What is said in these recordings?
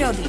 prírody.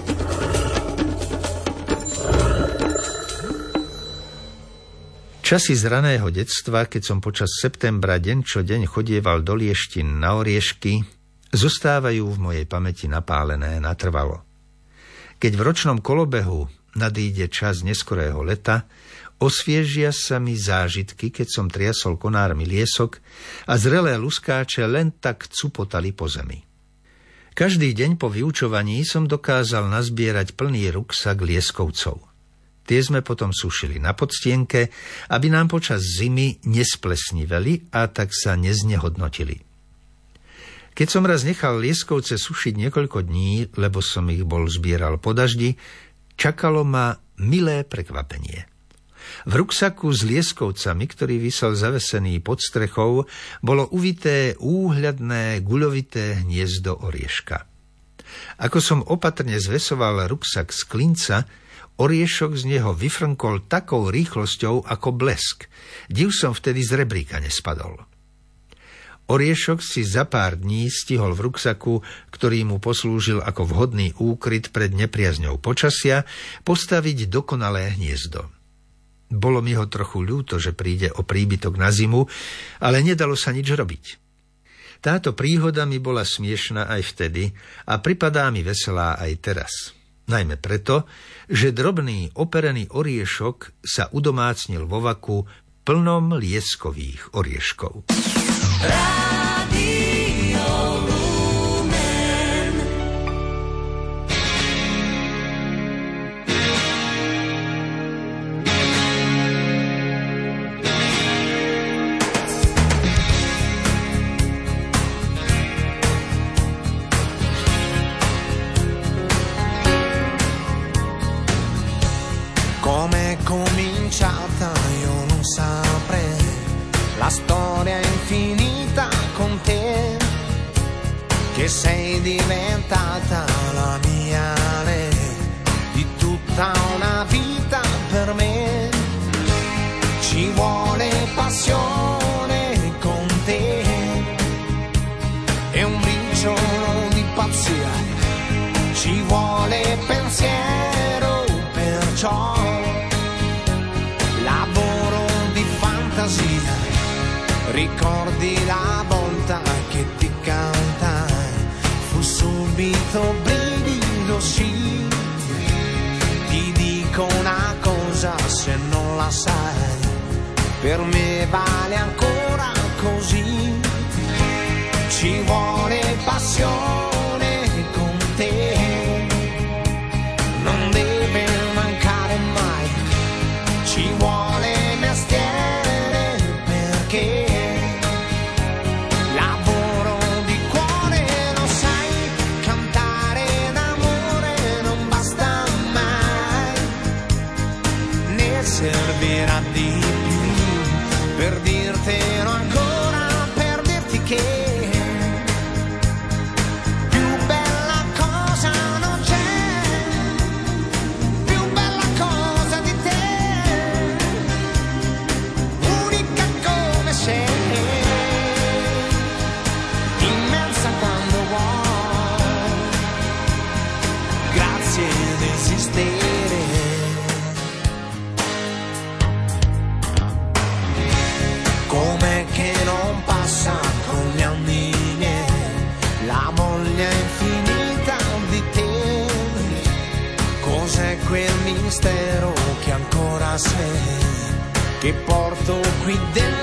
Časy z raného detstva, keď som počas septembra deň čo deň chodieval do Lieštín na oriešky, zostávajú v mojej pamäti napálené natrvalo. Keď v ročnom kolobehu nadíde čas neskorého leta, osviežia sa mi zážitky, keď som triasol konármi liesok a zrelé luskáče len tak cupotali po zemi. Každý deň po vyučovaní som dokázal nazbierať plný ruksak lieskovcov. Tie sme potom sušili na podstienke, aby nám počas zimy nesplesniveli a tak sa neznehodnotili. Keď som raz nechal lieskovce sušiť niekoľko dní, lebo som ich bol zbieral po daždi, čakalo ma milé prekvapenie. V ruksaku s lieskovcami, ktorý visel zavesený pod strechou, bolo uvité úhľadné guľovité hniezdo orieška. Ako som opatrne zvesoval ruksak z klinca, oriešok z neho vyfrnkol takou rýchlosťou ako blesk. Div som vtedy z rebríka nespadol. Oriešok si za pár dní stihol v ruksaku, ktorý mu poslúžil ako vhodný úkryt pred nepriazňou počasia, postaviť dokonalé hniezdo. Bolo mi ho trochu ľúto, že príde o príbytok na zimu, ale nedalo sa nič robiť. Táto príhoda mi bola smiešná aj vtedy a pripadá mi veselá aj teraz. Najmä preto, že drobný operený oriešok sa udomácnil vo vaku plnom lieskových orieškov. Rádio Lumen. Come è cominciata io non saprei, la storia è infinita con te, che sei diventata la mia lei, di tutta una vita per me. Ci vuole passione con te e un briciolo di pazzia, ci vuole pensiero, perciò lavoro di fantasia. Ricordi la volta che ti cantai, fu subito brivido, sì. Ti dico una cosa, se non la sai, per me vale ancora così. Ci vuole passione con te, non deve mancare mai. Ci vuole mestiere perché servirà di più per dirtelo ancora, per dirti che più bella cosa non c'è, più bella cosa di te, unica come sei, immensa quando vuoi, grazie di esistere. Com'è che non passa con gli anni miei la voglia infinita di te? Cos'è quel mistero che ancora sei, che porto qui dentro?